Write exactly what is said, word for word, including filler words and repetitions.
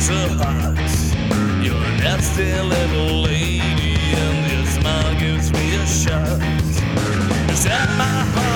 so hot. You're a nasty little lady, and your smile gives me a shot. You set my heart